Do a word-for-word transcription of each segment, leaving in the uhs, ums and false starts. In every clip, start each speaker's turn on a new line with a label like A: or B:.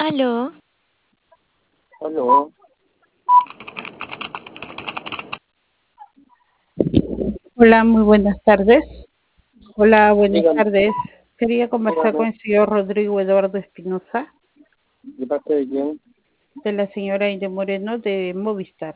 A: Aló,
B: Aló,
C: Hola, muy buenas tardes. Hola, buenas
B: dígame,
C: tardes. Quería conversar
B: dígame,
C: con el señor Rodrigo Eduardo Espinosa,
B: ¿de parte de quién?
C: de la señora Inde Moreno de Movistar.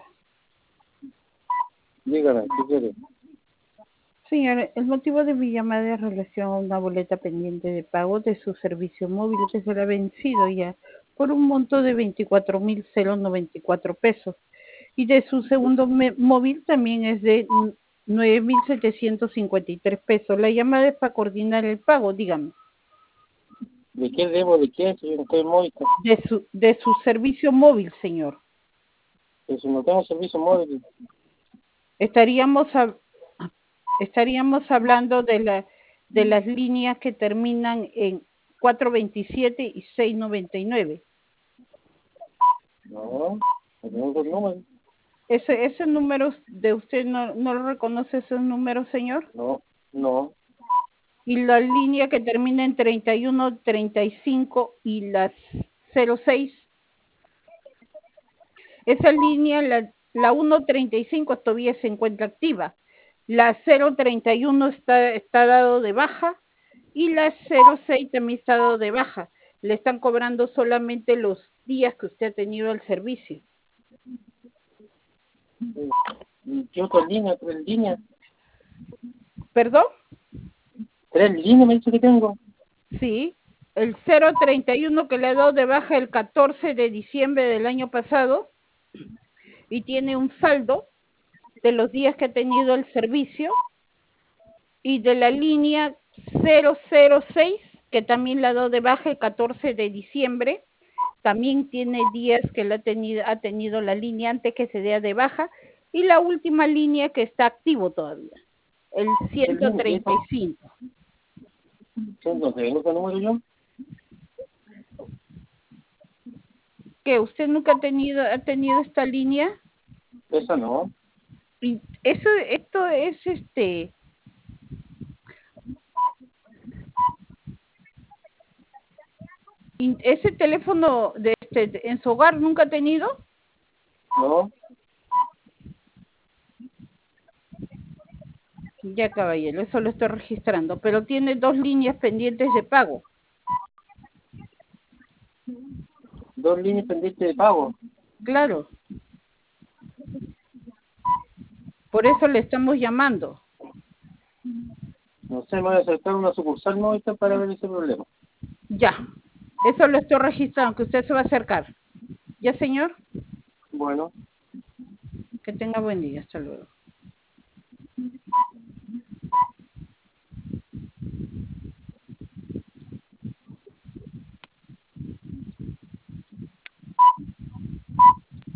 B: Dígame, ¿qué quiere?
C: Señor, el motivo de mi llamada es en relación a una boleta pendiente de pago de su servicio móvil que se le ha vencido ya por un monto de veinticuatro mil noventa y cuatro pesos. Y de su segundo me- móvil también es de nueve mil setecientos cincuenta y tres pesos. La llamada es para coordinar el pago, dígame.
B: ¿De qué debo? ¿De qué? Si yo no estoy en Movistar.
C: De su, de su servicio móvil, señor.
B: Que si no tengo servicio móvil,
C: Estaríamos, hab- estaríamos hablando de, la, de las líneas que terminan en cuatro veintisiete y seis noventa y nueve.
B: no, no tengo esos números.
C: ¿Ese, ese número de usted no, no lo reconoce esos números, señor?
B: No, no,
C: Y la línea que termina en treinta y uno treinta y cinco y las cero seis, esa línea, la, la ciento treinta y cinco todavía se encuentra activa. La cero treinta y uno está, está dado de baja y la cero seis también está dado de baja. Le están cobrando solamente los días que usted ha tenido el servicio.
B: ¿qué otra línea? ¿Tres líneas?
C: ¿Perdón?
B: ¿Tres líneas me dice que tengo?
C: Sí. El cero treinta y uno que le ha dado de baja el catorce de diciembre del año pasado y tiene un saldo de los días que ha tenido el servicio, y de la línea cero cero seis que también la ha dado de baja el catorce de diciembre, también tiene días que la ha tenido, ha tenido la línea antes que se dé de baja, y la última línea que está activo todavía, el
B: ¿Qué línea? ¿Qué
C: ciento treinta y cinco.
B: son? No tengo ese número yo.
C: ¿Que usted nunca ha tenido, ha tenido esta línea?
B: Esa no.
C: Y eso, esto es este, ese teléfono de este, en su hogar nunca ha tenido.
B: No,
C: Ya, caballero, eso lo estoy registrando, pero tiene dos líneas pendientes de pago.
B: dos líneas pendientes de pago.
C: Claro, por eso le estamos llamando.
B: No sé, me voy a acercar a una sucursal Movistar para ver ese problema.
C: Ya, eso lo estoy registrando, que usted se va a acercar. Ya, señor,
B: Bueno.
C: que tenga buen día, hasta luego.